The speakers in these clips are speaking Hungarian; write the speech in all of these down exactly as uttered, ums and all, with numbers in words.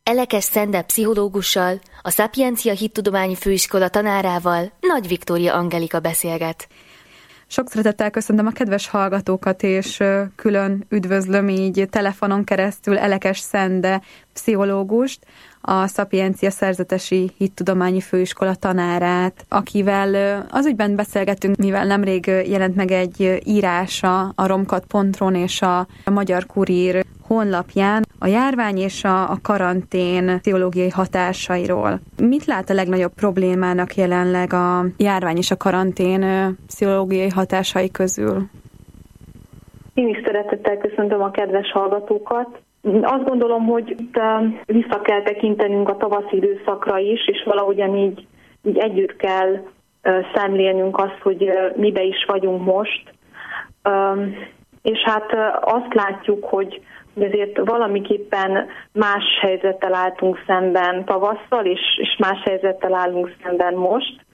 Elekes Szende pszichológussal, a Szapiencia Hittudományi Főiskola tanárával, Nagy Viktória Angelika beszélget. Sok szeretettel köszöntöm a kedves hallgatókat, és külön üdvözlöm így telefonon keresztül Elekes Szende pszichológust, a Szapiencia Szerzetesi Hittudományi Főiskola tanárát, akivel az ügyben beszélgettünk, mivel nemrég jelent meg egy írása a romkat pont ron és a Magyar Kurír honlapján a járvány és a, a karantén pszichológiai hatásairól. Mit lát a legnagyobb problémának jelenleg a járvány és a karantén pszichológiai hatásai közül? Én is szeretettel köszöntöm a kedves hallgatókat. Azt gondolom, hogy vissza kell tekintenünk a tavaszi időszakra is, és valahogyan így, így együtt kell szemlélnünk azt, hogy mibe is vagyunk most. És hát azt látjuk, hogy ezért valamiképpen más helyzettel álltunk szemben tavasszal, és, és más helyzettel állunk szemben most.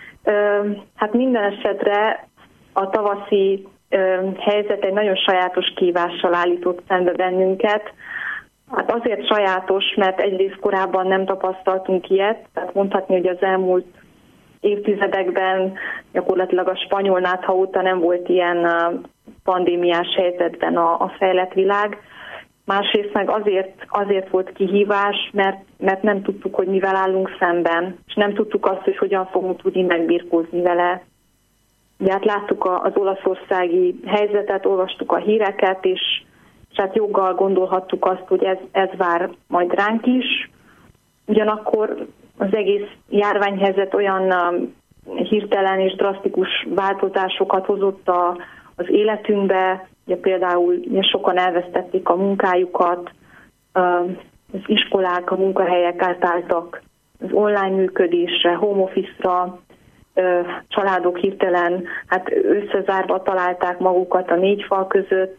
Hát minden esetre a tavaszi helyzet egy nagyon sajátos kihívással állított szembe bennünket. Hát azért sajátos, mert egyrészt korábban nem tapasztaltunk ilyet, tehát mondhatni, hogy az elmúlt évtizedekben gyakorlatilag a spanyol nátha óta nem volt ilyen pandémiás helyzetben a, a fejlett világ. Másrészt meg azért, azért volt kihívás, mert, mert nem tudtuk, hogy mivel állunk szemben, és nem tudtuk azt, hogy hogyan fogunk tudni megbirkózni vele. Ugye hát láttuk az olaszországi helyzetet, olvastuk a híreket, és, és hát joggal gondolhattuk azt, hogy ez, ez vár majd ránk is. Ugyanakkor az egész járványhelyzet olyan hirtelen és drasztikus változásokat hozott a, az életünkbe. Ugye például ugye sokan elvesztették a munkájukat, az iskolák, a munkahelyek átálltak az online működésre, home office-ra, családok hirtelen hát összezárva találták magukat a négy fal között.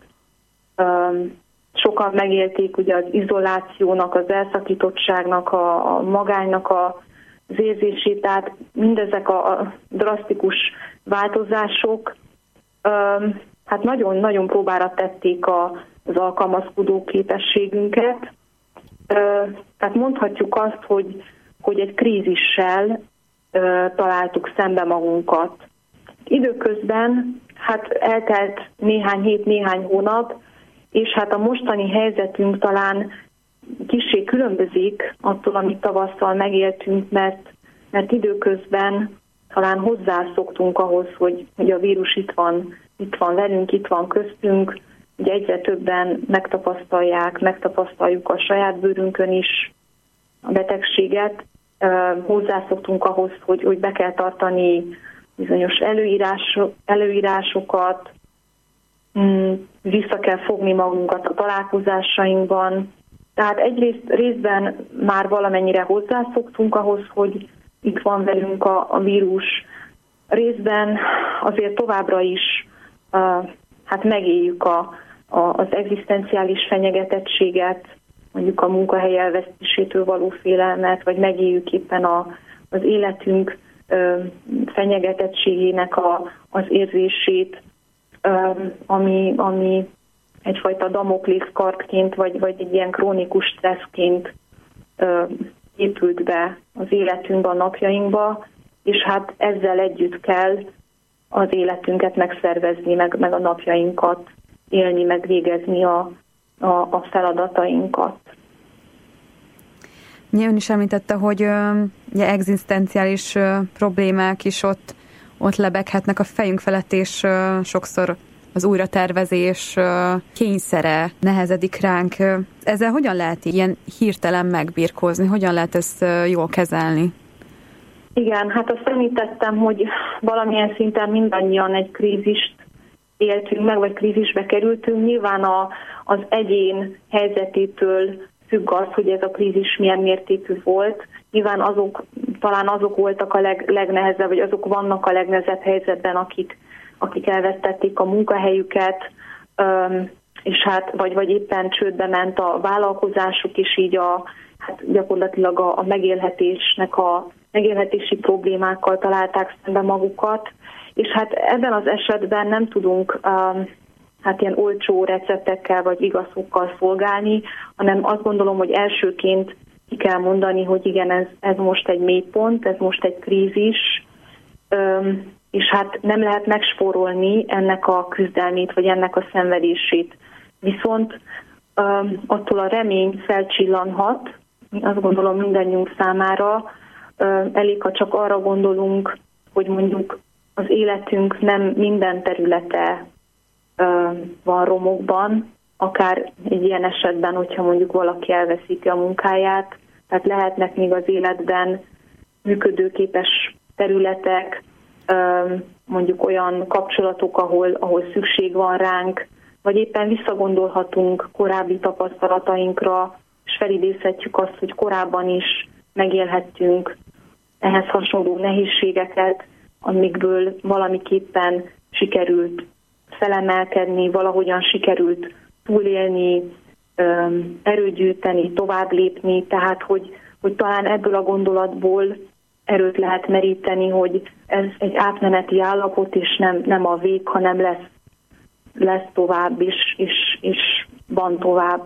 Sokan megélték ugye az izolációnak, az elszakítottságnak, a, a magánynak a, az érzését, tehát mindezek a, a drasztikus változások hát nagyon-nagyon próbára tették a, az alkalmazkodó képességünket. Tehát mondhatjuk azt, hogy, hogy egy krízissel találtuk szembe magunkat. Időközben hát eltelt néhány hét, néhány hónap, és hát a mostani helyzetünk talán kissé különbözik attól, amit tavasszal megéltünk, mert, mert időközben talán hozzászoktunk ahhoz, hogy, hogy a vírus itt van, itt van velünk, itt van köztünk, ugye egyre többen megtapasztalják, megtapasztaljuk a saját bőrünkön is a betegséget. Hozzászoktunk ahhoz, hogy, hogy be kell tartani bizonyos előírások, előírásokat, vissza kell fogni magunkat a találkozásainkban. Tehát egyrészt részben már valamennyire hozzászoktunk ahhoz, hogy itt van velünk a, a vírus. Részben azért továbbra is uh, hát megéljük a, a, az egzisztenciális fenyegetettséget, mondjuk a munkahely elvesztésétől való félelmet, vagy megéljük éppen a, az életünk ö, fenyegetettségének a, az érzését, ö, ami, ami egyfajta Damoklész kardként, vagy, vagy egy ilyen krónikus stresszként ö, épült be az életünkbe, a napjainkba, és hát ezzel együtt kell az életünket megszervezni, meg, meg a napjainkat élni, meg végezni a A, a feladatainkat. Ön is említette, hogy ugye, egzisztenciális problémák is ott, ott lebeghetnek a fejünk felett, és sokszor az újratervezés kényszere nehezedik ránk. Ezzel hogyan lehet ilyen hirtelen megbirkózni? Hogyan lehet ezt jól kezelni? Igen, hát azt említettem, hogy valamilyen szinten mindannyian egy krízist éltünk meg, vagy krízisbe kerültünk. Nyilván a, az egyén helyzetétől függ az, hogy ez a krízis milyen mértékű volt. Nyilván azok, talán azok voltak a leg, legnehezebb, vagy azok vannak a legnehezebb helyzetben, akik, akik elvesztették a munkahelyüket, és hát, vagy, vagy éppen csődbe ment a vállalkozásuk, és így a, hát gyakorlatilag a, a megélhetésnek a megélhetési problémákkal találták szembe magukat. És hát ebben az esetben nem tudunk um, hát ilyen olcsó receptekkel vagy igazokkal szolgálni, hanem azt gondolom, hogy elsőként ki kell mondani, hogy igen, ez, ez most egy mélypont, ez most egy krízis, és hát nem lehet megspórolni ennek a küzdelmét, vagy ennek a szenvedését. Viszont attól a remény felcsillanhat, azt gondolom mindannyiunk számára, elég, ha csak arra gondolunk, hogy mondjuk az életünk nem minden területe van romokban, akár egy ilyen esetben, hogyha mondjuk valaki elveszíti a munkáját, tehát lehetnek még az életben működőképes területek, mondjuk olyan kapcsolatok, ahol, ahol szükség van ránk, vagy éppen visszagondolhatunk korábbi tapasztalatainkra, és felidézhetjük azt, hogy korábban is megélhettünk ehhez hasonló nehézségeket, amikből valamiképpen sikerült felemelkedni, valahogyan sikerült túlélni, erőt gyűjteni, tovább lépni, tehát hogy, hogy talán ebből a gondolatból erőt lehet meríteni, hogy ez egy átmeneti állapot, és nem, nem a vég, hanem lesz, lesz tovább is, és, és van tovább.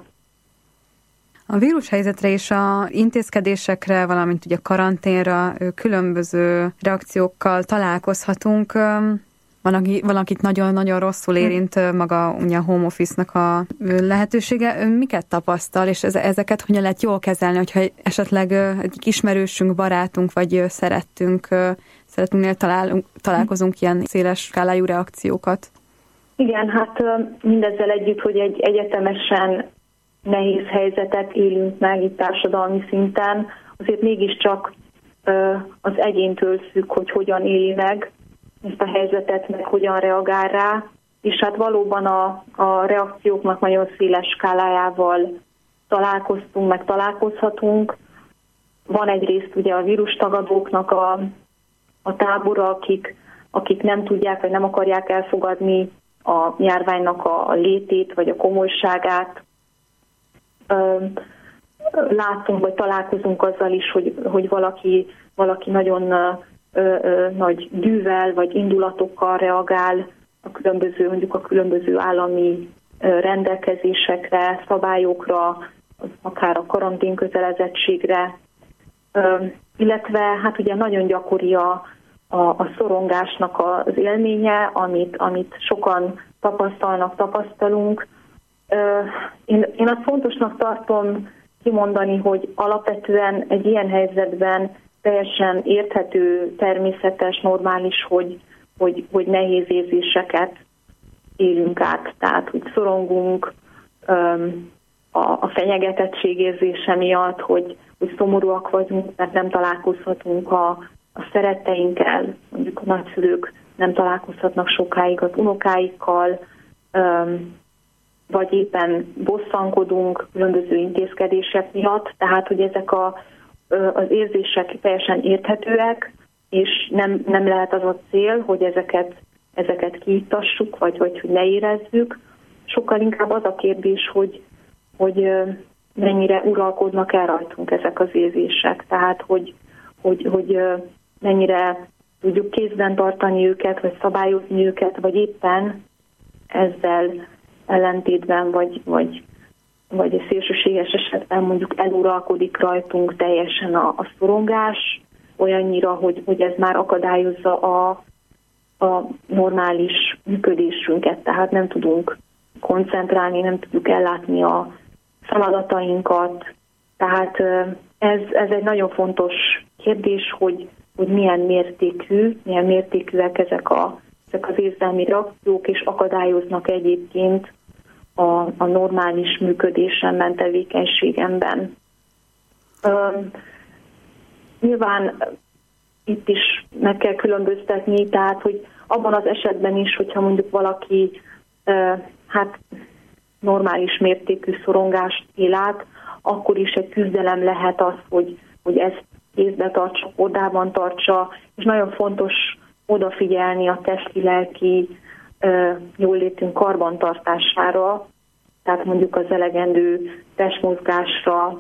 A vírushelyzetre és a intézkedésekre, valamint ugye a karanténra különböző reakciókkal találkozhatunk. Valaki, valakit nagyon-nagyon rosszul érint maga ugye a home office-nak a lehetősége. Miket tapasztal, és ezeket hogyan lehet jól kezelni, hogyha esetleg egy ismerősünk, barátunk, vagy szerettünk, szeretünknél találunk, találkozunk ilyen széles skálájú reakciókat? Igen, hát mindezzel együtt, hogy egy egyetemesen nehéz helyzetet élünk meg itt társadalmi szinten, azért mégiscsak az egyéntől függ, hogy hogyan éli meg ezt a helyzetet, meg hogyan reagál rá, és hát valóban a, a reakcióknak nagyon széles skálájával találkoztunk, meg találkozhatunk. Van egyrészt ugye a vírustagadóknak a, a tábora, akik, akik nem tudják, vagy nem akarják elfogadni a járványnak a, a létét, vagy a komolyságát. Látunk, vagy találkozunk azzal is, hogy, hogy valaki, valaki nagyon Ö, ö, nagy dűvel vagy indulatokkal reagál a különböző, mondjuk a különböző állami ö, rendelkezésekre, szabályokra, akár a karantén kötelezettségre, ö, illetve hát ugye nagyon gyakori a, a, a szorongásnak az élménye, amit, amit sokan tapasztalnak, tapasztalunk. Ö, én, én azt fontosnak tartom kimondani, hogy alapvetően egy ilyen helyzetben teljesen érthető, természetes, normális, hogy, hogy, hogy nehéz érzéseket élünk át. Tehát, hogy szorongunk öm, a, a fenyegetettség érzése miatt, hogy, hogy szomorúak vagyunk, mert nem találkozhatunk a, a szeretteinkkel, mondjuk a nagyszülők nem találkozhatnak sokáig az unokáikkal, öm, vagy éppen bosszankodunk különböző intézkedések miatt. Tehát, hogy ezek a az érzések teljesen érthetőek, és nem, nem lehet az a cél, hogy ezeket, ezeket kiiktassuk, vagy, vagy hogy ne érezzük. Sokkal inkább az a kérdés, hogy, hogy mennyire uralkodnak el rajtunk ezek az érzések. Tehát, hogy, hogy, hogy mennyire tudjuk kézben tartani őket, vagy szabályozni őket, vagy éppen ezzel ellentétben, vagy, vagy vagy egy szélsőséges esetben mondjuk eluralkodik rajtunk teljesen a, a szorongás, olyannyira, hogy, hogy ez már akadályozza a, a normális működésünket, tehát nem tudunk koncentrálni, nem tudjuk ellátni a feladatainkat. Tehát ez, ez egy nagyon fontos kérdés, hogy, hogy milyen mértékű, milyen mértékűek ezek, a, ezek az érzelmi reakciók, és akadályoznak egyébként A, a normális működésemben, tevékenységemben. Üm, nyilván itt is meg kell különböztetni, tehát, hogy abban az esetben is, hogyha mondjuk valaki uh, hát normális mértékű szorongást él át, akkor is egy küzdelem lehet az, hogy, hogy ezt észbe tartsa, kordában tartsa, és nagyon fontos odafigyelni a testi-lelki jóllétünk karbantartására, tehát mondjuk az elegendő testmozgásra,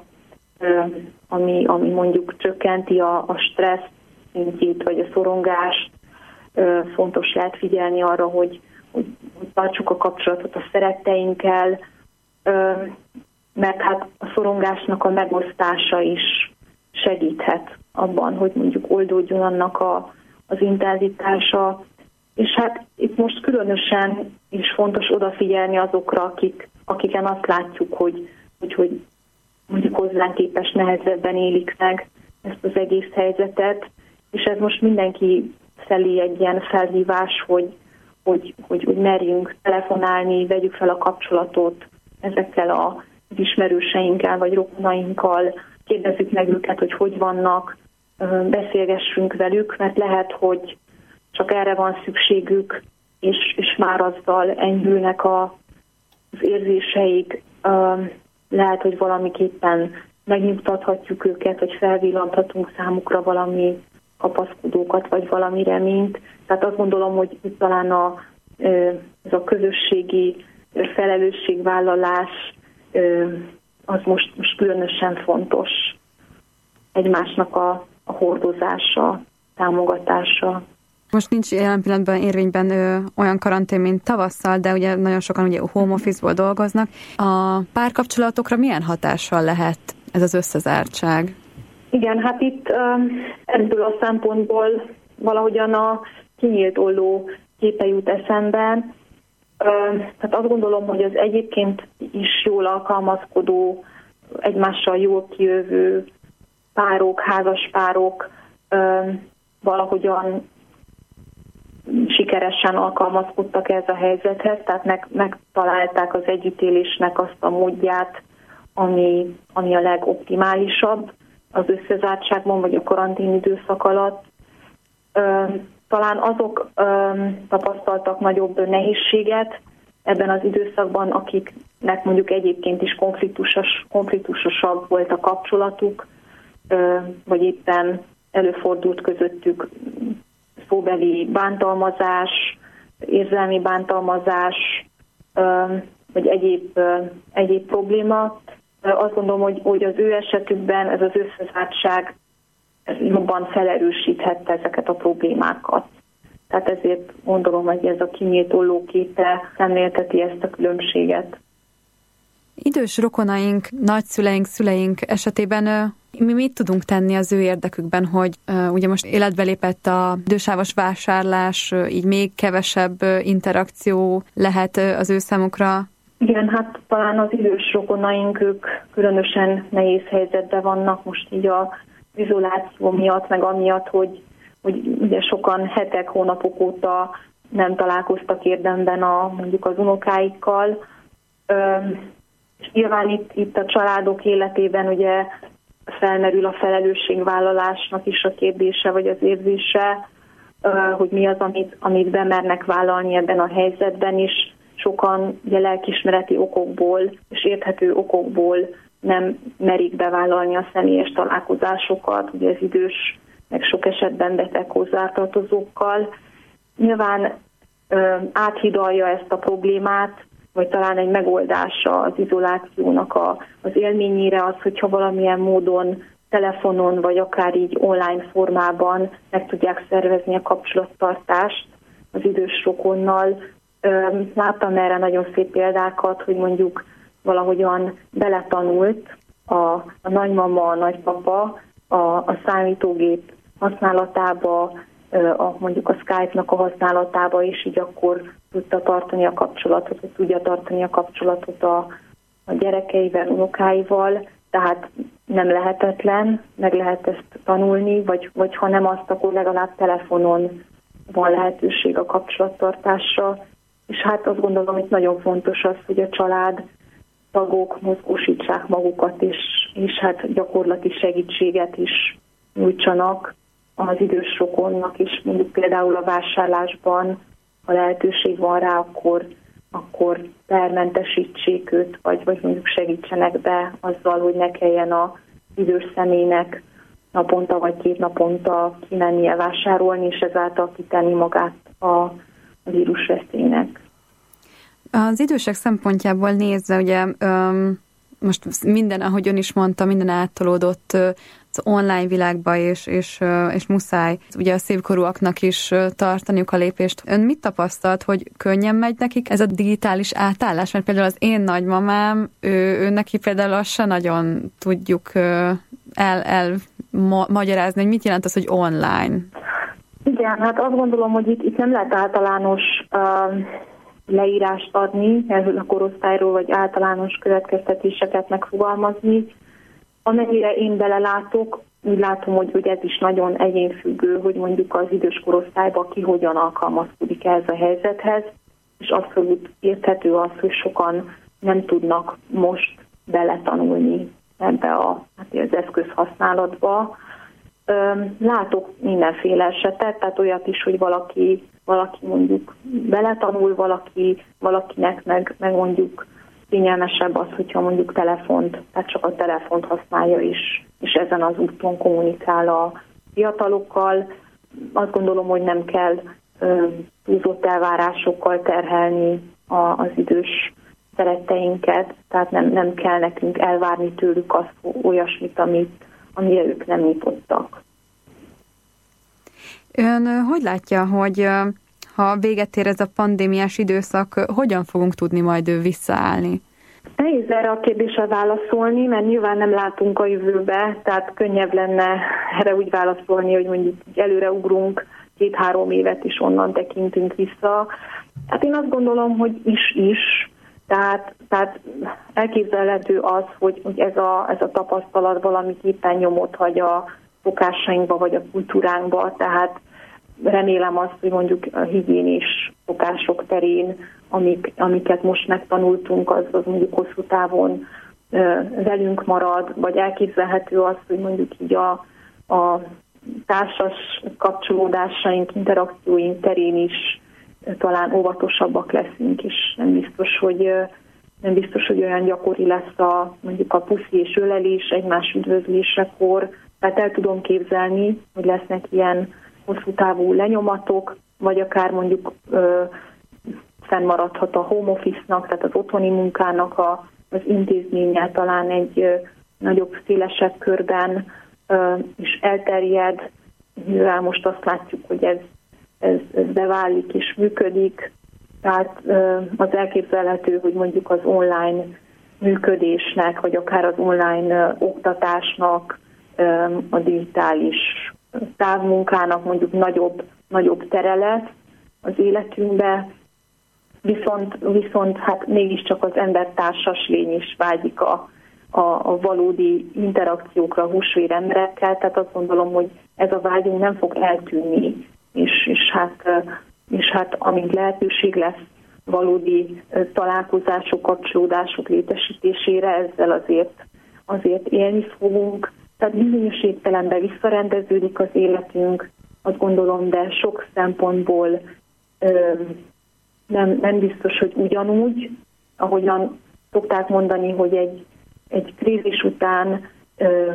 ami, ami mondjuk csökkenti a, a stressz szintjét, vagy a szorongást. Fontos lehet figyelni arra, hogy, hogy, hogy tartsuk a kapcsolatot a szeretteinkkel. mert hát a szorongásnak a megosztása is segíthet abban, hogy mondjuk oldódjon annak a, az intenzitása, és hát itt most különösen is fontos odafigyelni azokra, akik, akiken azt látjuk, hogy, hogy, hogy mondjuk hozzánk képest nehezebben élik meg ezt az egész helyzetet, és ez most mindenki felé egy ilyen felhívás, hogy, hogy, hogy, hogy merjünk telefonálni, vegyük fel a kapcsolatot ezekkel az ismerőseinkkel vagy rokonainkkal, kérdezzük meg őket, hogy hogy vannak, beszélgessünk velük, mert lehet, hogy csak erre van szükségük, és, és már azzal enyhülnek a, az érzéseik. Lehet, hogy valamiképpen megnyugtathatjuk őket, hogy felvillanthatunk számukra valami kapaszkodókat, vagy valami reményt. Tehát azt gondolom, hogy itt talán a, ez a közösségi felelősségvállalás az most, most különösen fontos. Egymásnak a, a hordozása, támogatása. Most nincs jelen pillanatban érvényben ö, olyan karantén, mint tavasszal, de ugye nagyon sokan ugye home office-ból dolgoznak. A párkapcsolatokra milyen hatással lehet ez az összezártság? Igen, hát itt ö, ebből a szempontból valahogyan a kinyílt olló képe jut eszembe. Ö, tehát azt gondolom, hogy az egyébként is jól alkalmazkodó, egymással jól kijövő párok, házaspárok ö, valahogyan sikeresen alkalmazkodtak ez a helyzethez, tehát meg, megtalálták az együttélésnek azt a módját, ami, ami a legoptimálisabb az összezártságban, vagy a karantén időszak alatt. Ö, talán azok ö, tapasztaltak nagyobb nehézséget ebben az időszakban, akiknek mondjuk egyébként is konfliktusos, konfliktusosabb volt a kapcsolatuk, ö, vagy éppen előfordult közöttük szóbeli bántalmazás, érzelmi bántalmazás, vagy egyéb, egyéb probléma. Azt gondolom, hogy, hogy az ő esetükben ez az összezártság jobban felerősíthette ezeket a problémákat. Tehát ezért gondolom, hogy ez a kinyílt ollóképe szemlélteti ezt a különbséget. Idős rokonaink, nagyszüleink, szüleink esetében mi mit tudunk tenni az ő érdekükben, hogy uh, ugye most életbe lépett a idősávos vásárlás, uh, így még kevesebb uh, interakció lehet uh, az ő számukra? Igen, hát talán az idős rokonaink, ők különösen nehéz helyzetben vannak most így az izoláció miatt, meg amiatt, hogy, hogy ugye sokan hetek, hónapok óta nem találkoztak érdemben a, mondjuk az unokáikkal. Üm, és nyilván itt, itt a családok életében ugye felmerül a felelősségvállalásnak is a kérdése, vagy az érzése, hogy mi az, amit, amit bemernek vállalni ebben a helyzetben is. Sokan ugye lelkiismereti okokból és érthető okokból nem merik bevállalni a személyes találkozásokat, ugye az idős, meg sok esetben beteg hozzátartozókkal. Nyilván ö, áthidalja ezt a problémát, vagy talán egy megoldása az izolációnak a, az élményére az, hogyha valamilyen módon telefonon, vagy akár így online formában meg tudják szervezni a kapcsolattartást az idős rokonnal. Láttam erre nagyon szép példákat, hogy mondjuk valahogyan beletanult a, a nagymama, a nagypapa a, a számítógép használatába, a, mondjuk a Skype-nak a használatába, és így akkor tudta tartani a kapcsolatot, hogy tudja tartani a kapcsolatot a, a gyerekeivel, unokáival, tehát nem lehetetlen, meg lehet ezt tanulni, vagy, vagy ha nem azt, akkor legalább telefonon van lehetőség a kapcsolattartásra. És hát azt gondolom, hogy nagyon fontos az, hogy a család tagok mozgósítsák magukat, és, és hát gyakorlati segítséget is nyújtsanak az idős rokonnak is, mondjuk például a vásárlásban, ha lehetőség van rá, akkor, akkor termentesítsék őt, vagy, vagy mondjuk segítsenek be azzal, hogy ne kelljen az idős személynek naponta vagy két naponta kimennie vásárolni, és ezáltal kitenni magát a vírusveszélynek. Az idősek szempontjából nézve, ugye öm, most minden, ahogy ön is mondta, minden áttolódott az online világba, és, és, és muszáj ugye a szépkorúaknak is tartaniuk a lépést. Ön mit tapasztalt, hogy könnyen megy nekik ez a digitális átállás? Mert például az én nagymamám, ő, ő neki például azt se nagyon tudjuk el, el ma, magyarázni, hogy mit jelent az, hogy online. Igen, hát azt gondolom, hogy itt, itt nem lehet általános uh, leírást adni erről a korosztályról, vagy általános következtetéseket megfogalmazni. Amennyire én belelátok, úgy látom, hogy, hogy ez is nagyon egyénfüggő, hogy mondjuk az idős korosztályban ki hogyan alkalmazkodik ehhez a helyzethez, és abszolút érthető az, hogy sokan nem tudnak most beletanulni ebbe a, hát az eszközhasználatba. Látok mindenféle esetet, tehát olyat is, hogy valaki, valaki mondjuk beletanul, valaki, valakinek meg, meg mondjuk kényelmesebb az, hogyha mondjuk telefont, tehát csak a telefont használja is, és ezen az úton kommunikál a fiatalokkal. Azt gondolom, hogy nem kell túlzott elvárásokkal terhelni a, az idős szeretteinket, tehát nem, nem kell nekünk elvárni tőlük azt, olyasmit, amit, amire ők nem nyitottak. Ön hogy látja, hogy ha véget ér ez a pandémiás időszak, hogyan fogunk tudni majd visszaállni? Nehéz erre a kérdésre válaszolni, mert nyilván nem látunk a jövőbe, tehát könnyebb lenne erre úgy válaszolni, hogy mondjuk előre ugrunk két-három évet is onnan tekintünk vissza. Hát én azt gondolom, hogy is-is, tehát, tehát elképzelhető az, hogy, hogy ez, a, ez a tapasztalat valamiképpen nyomot hagy a szokásainkba vagy a kultúránkba, tehát remélem azt, hogy mondjuk a higiénés szokások terén, amik, amiket most megtanultunk, az, az mondjuk hosszú távon ö, velünk marad, vagy elképzelhető az, hogy mondjuk így a, a társas kapcsolódásaink, interakcióink terén is talán óvatosabbak leszünk, és nem biztos, hogy, nem biztos, hogy olyan gyakori lesz a, mondjuk a puszi és ölelés egymás üdvözlésekor. Tehát el tudom képzelni, hogy lesznek ilyen hosszú távú lenyomatok, vagy akár mondjuk ö, fennmaradhat a home office-nak, tehát az otthoni munkának a, az intézménye talán egy ö, nagyobb, szélesebb körben ö, is elterjed, mivel most azt látjuk, hogy ez, ez, ez beválik és működik. Tehát ö, az elképzelhető, hogy mondjuk az online működésnek, vagy akár az online ö, oktatásnak, ö, a digitális távmunkának mondjuk nagyobb, nagyobb tere lesz az életünkbe, viszont, viszont hát mégiscsak az embertársas lény is vágyik a, a, a valódi interakciókra húsvér emberekkel, tehát azt gondolom, hogy ez a vágyunk nem fog eltűnni, és, és, hát, és hát amint lehetőség lesz valódi találkozások, kapcsolódások létesítésére, ezzel azért, azért élni fogunk. Tehát bizonyos értelemben visszarendeződik az életünk, azt gondolom, de sok szempontból ö, nem, nem biztos, hogy ugyanúgy, ahogyan szokták mondani, hogy egy, egy krízis után ö,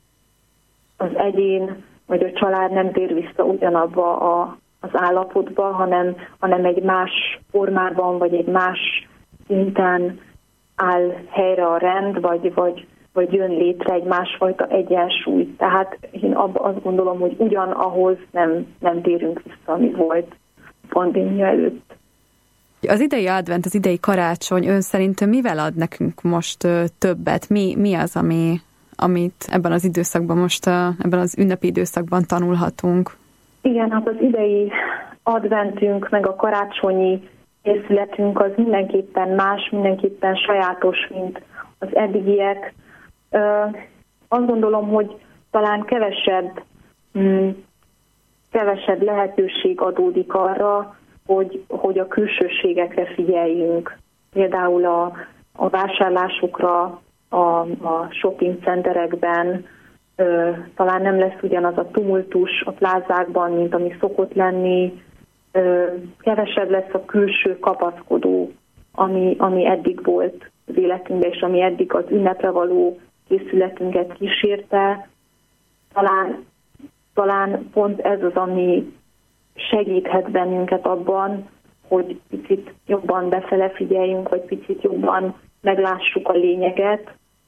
az egyén vagy a család nem tér vissza ugyanabba a, az állapotba, hanem, hanem egy más formában, vagy egy más szinten áll helyre a rend, vagy, vagy vagy jön létre egy másfajta egyensúly. Tehát én azt gondolom, hogy ugyanahhoz nem, nem térünk vissza, ami volt a pandémia előtt. Az idei advent, az idei karácsony ön szerint mivel ad nekünk most többet? Mi, mi az, ami, amit ebben az időszakban most, ebben az ünnepi időszakban tanulhatunk? Igen, hát az idei adventünk, meg a karácsonyi készületünk az mindenképpen más, mindenképpen sajátos, mint az eddigiek. Azt gondolom, hogy talán kevesebb, kevesebb lehetőség adódik arra, hogy, hogy a külsőségekre figyeljünk. Például a, a vásárlásokra, a, a shopping centerekben talán nem lesz ugyanaz a tumultus a plázákban, mint ami szokott lenni. Kevesebb lesz a külső kapaszkodó, ami, ami eddig volt az életünkben, és ami eddig az ünnepre való készületünket kísérte. Talán, talán pont ez az, ami segíthet bennünket abban, hogy picit jobban befele figyeljünk, vagy picit jobban meglássuk a lényeget,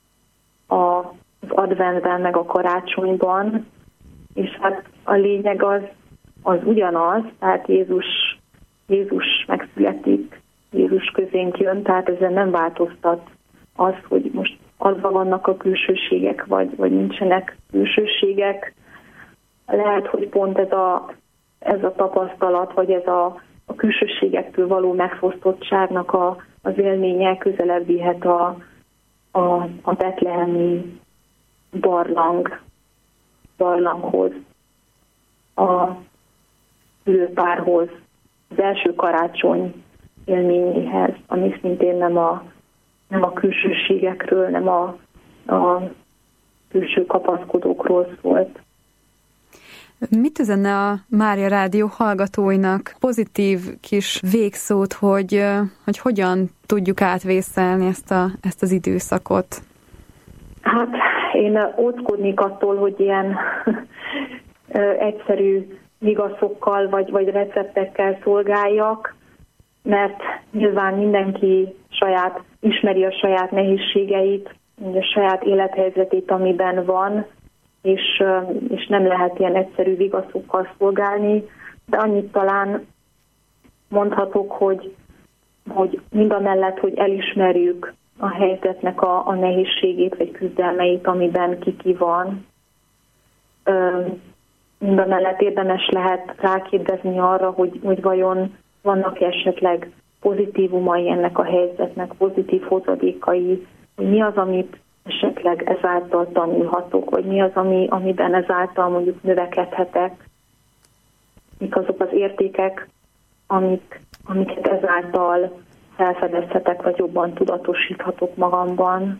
az adventben, meg a karácsonyban, és hát a lényeg az, az ugyanaz, tehát Jézus, Jézus megszületik, Jézus közénk jön, tehát ezen nem változtat az, hogy most azban vannak a külsőségek, vagy, vagy nincsenek külsőségek. Lehet, hogy pont ez a, ez a tapasztalat, vagy ez a, a külsőségektől való megfosztottságnak a, az élménye közelebb vihet a, a, a betlehemi barlang, barlanghoz, a szülőpárhoz, az első karácsony élményéhez, ami szintén nem a, nem a külsőségekről, nem a, a külső kapaszkodókról szólt. Mit üzenne a Mária Rádió hallgatóinak pozitív kis végszót, hogy, hogy hogyan tudjuk átvészelni ezt, a, ezt az időszakot? Hát én óckodnék attól, hogy ilyen egyszerű vigaszokkal vagy, vagy receptekkel szolgáljak, mert nyilván mindenki saját, ismeri a saját nehézségeit, a saját élethelyzetét, amiben van, és, és nem lehet ilyen egyszerű vigaszokkal szolgálni, de annyit talán mondhatok, hogy, hogy mindamellett, hogy elismerjük a helyzetnek a, a nehézségét vagy küzdelmeit, amiben kiki van, mindamellett érdemes lehet rákérdezni arra, hogy, hogy vajon vannak esetleg pozitívumai ennek a helyzetnek, pozitív hozadékai, hogy mi az, amit esetleg ezáltal tanulhatok, vagy mi az, ami, amiben ezáltal mondjuk növekedhetek, mik azok az értékek, amik, amiket ezáltal felfedezhetek, vagy jobban tudatosíthatok magamban.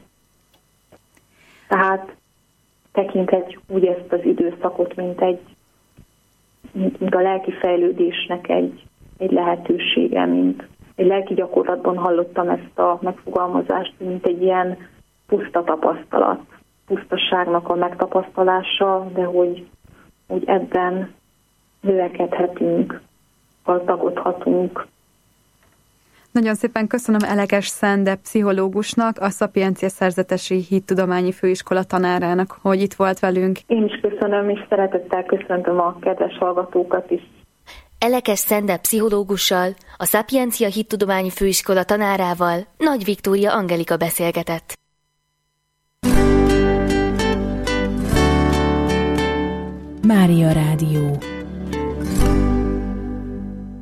Tehát tekinthetjük úgy ezt az időszakot, mint egy mint, mint a lelki fejlődésnek egy, egy lehetősége, mint egy lelki gyakorlatban hallottam ezt a megfogalmazást, mint egy ilyen puszta tapasztalat, pusztaságnak a megtapasztalása, de hogy, hogy ebben növekedhetünk, gazdagodhatunk. Nagyon szépen köszönöm Elekes Szende pszichológusnak, a Szapiencia Szerzetesi Hittudományi Főiskola tanárának, hogy itt volt velünk. Én is köszönöm, és szeretettel köszöntöm a kedves hallgatókat is. Elekes Szende pszichológussal, a Szapiencia Hittudományi Főiskola tanárával Nagy Viktória Angelika beszélgetett. Mária Rádió.